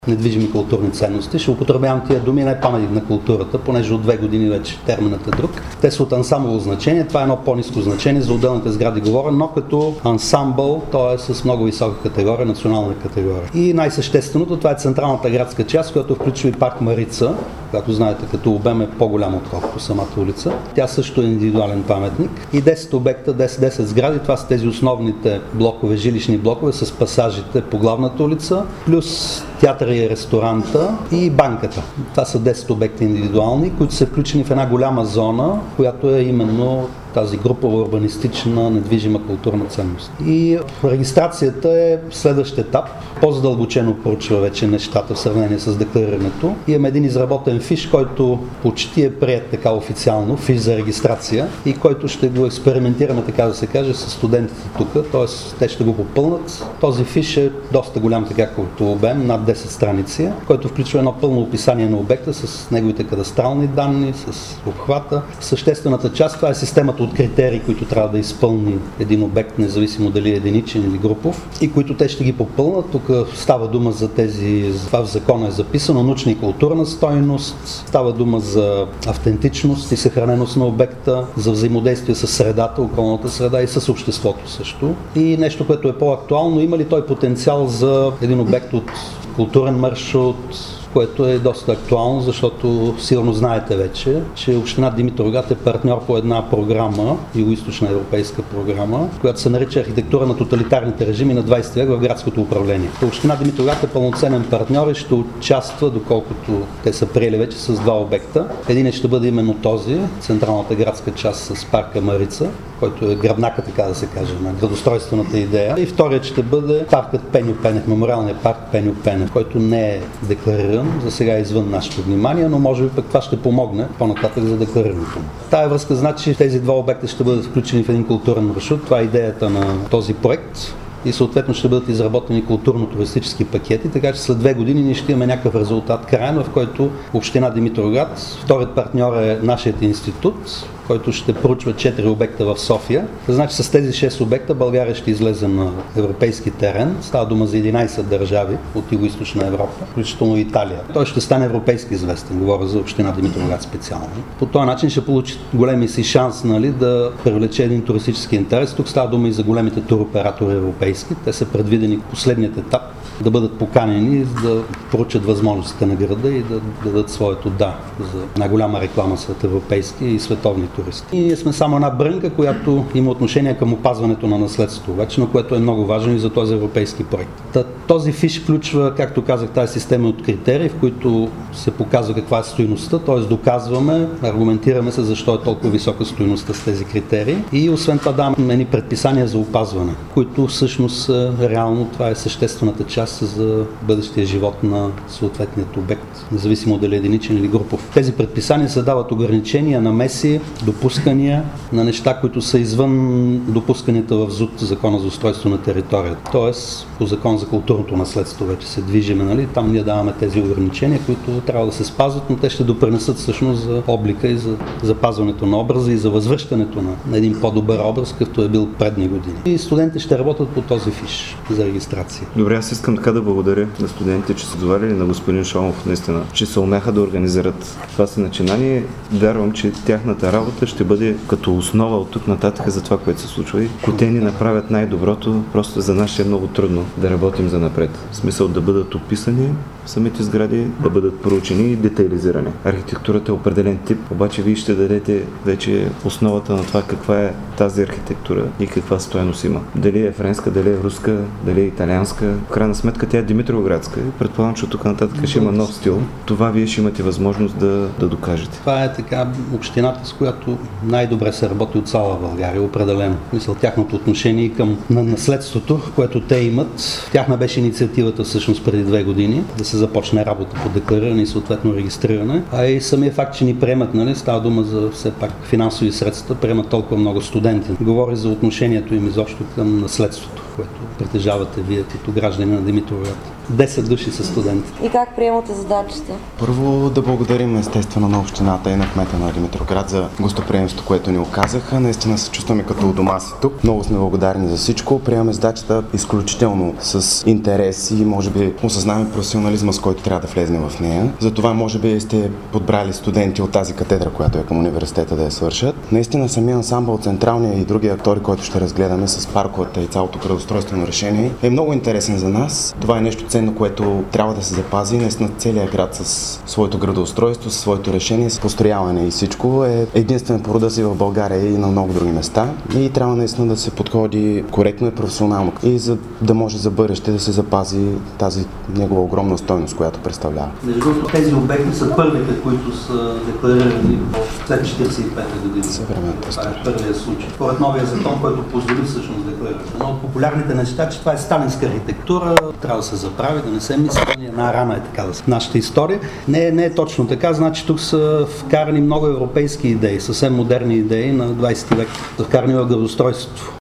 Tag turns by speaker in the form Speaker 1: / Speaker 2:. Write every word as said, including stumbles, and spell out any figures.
Speaker 1: недвижими културни ценности. Ще употребявам тия думи, не паметник на културата, понеже от две години вече терминът е друг. Те са от ансамбъл значение, това е едно по-ниско значение, за отделните сгради говоря, но като ансамбъл, то е с много висока категория, национална категория. И най-същественото, това е централната градска част, която включва и парк Марица, която знаете като обем е по-голям отколкото самата улица. Тя също е индивидуален паметник. И десет обекта, десет сгради, това са тези основните блокове, жилищни блокове с пасажите по главната улица, плюс театъра и ресторанта и банката. Това са десет обекта индивидуални, които са включени в една голяма зона, която е именно тази група урбанистична недвижима културна ценност. И регистрацията е следващ етап. По-задълбочено проучва вече нещата в сравнение с декларирането. Имаме един изработен фиш, който почти е приет така официално, фиш за регистрация, и който ще го експериментираме, така да се каже, с студентите тук, т.е. те ще го попълнат. Този фиш е доста голям така като обем, над десет страници, който включва едно пълно описание на обекта с неговите кадастрални данни, с обхвата. Съществената част, това е системата от критерии, които трябва да изпълни един обект, независимо дали е единичен или групов, и които те ще ги попълнат. Тук става дума за тези, това в закона е записано, научна и културна стойност, става дума за автентичност и съхраненост на обекта, за взаимодействие с средата, околната среда и с обществото също. И нещо, което е по-актуално, има ли той потенциал за един обект от културен маршрут, което е доста актуално, защото сигурно знаете вече, че община Димитровград е партньор по една програма, югоизточна европейска програма, която се нарича архитектура на тоталитарните режими на двадесети век в градското управление. Община Димитровград е пълноценен партньор и ще участва, доколкото те са приели вече, с два обекта. Един ще бъде именно този, централната градска част с парка Марица, който е гръбнака, така да се каже, на градостройствената идея. И вторият ще бъде паркът Пеньо Пенев, мемориалният парк Пеньо Пенев, който не е деклариран, за сега е извън нашето внимание, но може би пък това ще помогне по-нататък за декларирането. Тая връзка значи, тези два обекта ще бъдат включени в един културен маршрут. Това е идеята на този проект. И съответно ще бъдат изработени културно-туристически пакети, така че след две години ние ще имаме някакъв резултат краен, в който община Димитровград, вторият партньор е нашият институт, който ще проучва четири обекта в София. Значи с тези шест обекта България ще излезе на европейски терен. Става дума за единадесет държави от Югоизточна Европа, включително Италия. Той ще стане европейски известен, говоря за община Димитровград специално. По този начин ще получи големи си шанс, нали, да привлече един туристически интерес. Тук става дума и за големите туроператори европейски. Те са предвидени в последният етап да бъдат поканени, да проучат възможностите на града и да дадат своето да за най-голяма реклама сред европейски и световни туристи. И ние сме само една брънка, която има отношение към опазването на наследството, вече, но което е много важно и за този европейски проект. Та, този фиш включва, както казах, тази система от критерии, в които се показва каква е стойността, т.е. доказваме, аргументираме се защо е толкова висока стойността с тези критерии и освен това даваме едни предписания за опазване, които всъщност реално това е съществената част за бъдещия живот на съответният обект, независимо дали е единичен или групов. Тези предписания се дават ограничения, намеси, допускания на неща, които са извън допусканията в ЗУТ, Закона за устройство на територията. Тоест, по Закон за културното наследство вече се движиме, нали? Там ние даваме тези ограничения, които трябва да се спазват, но те ще допринесат всъщност за облика и за запазването на образа и за възвръщането на, на един по-добър образ, какъвто е бил предни години. И студентите ще работят по този фиш за регистрация.
Speaker 2: Добре, аз искам така да благодаря на студентите, че са доварили на господин Шаумов, наистина, че се умяха да организират това си начинание. Вярвам, че тяхната работа ще бъде като основа от тук нататък за това, което се случва. И ако те ни направят най-доброто, просто за нас ще е много трудно да работим за напред. В смисъл да бъдат описани самите сгради, да бъдат проучени и детайлизирани. Архитектурата е определен тип, обаче вие ще дадете вече основата на това каква е тази архитектура и каква стойност има. Дали е френска, дали е руска, дали е италианска. В крайна сметка тя е Димитровградска. Предполагам, че от тук нататък ще има нов стил. Това вие ще имате възможност да, да докажете.
Speaker 1: Това е така общината, с която най-добре се работи от цяла България, определено. Мисля, тяхното отношение към на наследството, което те имат. Тяхна беше инициативата всъщност преди две години да се започне работа по деклариране и съответно регистриране. А и самия факт, че ни приемат, нали, става дума за все пак финансови средства, приемат толкова много студенти. Говори за отношението им изобщо към наследството, което притежавате вие като граждани на Димитровград. десет души са студентите.
Speaker 3: И как приемате задачите?
Speaker 4: Първо да благодарим естествено на общината и на кмета на Димитровград за гостоприемството, което ни оказаха. Наистина се чувстваме като у дома си тук. Много сме благодарни за всичко. Приемаме задачата изключително с интерес и може би осъзнаваме професионализма, с който трябва да влезем в нея. Затова може би сте подбрали студенти от тази катедра, която е към университета, да я свършат. Наистина самия ансамбъл, централния и другия актори, който ще разгледаме с парковата и цялото градоустройствено решение, е много интересен за нас. Това е нещо ценно, което трябва да се запази. Наистина целият град с своето градоустройство, с своето решение, с построяване и всичко е единствен по рода си в България и на много други места. И трябва наистина да се подходи коректно и професионално. И за да може за бъдеще да се запази тази негова огромна стойност, която представлява.
Speaker 1: Между другото, тези обекти са първите, които са декларирани след четиридесет и пета година.
Speaker 4: Съвременната история.
Speaker 1: Това е първият случай. Според новия закон, който позволи всъщност декларирането. Но от популярните неща, че това е сталинска архитектура, трябва да се заправи, да не се мисли, да ни една рана е така да се. Нашата история не е, не е точно така, значи тук са вкарани много европейски идеи, съвсем модерни идеи на двадесети век, са вкарани в градоустройството.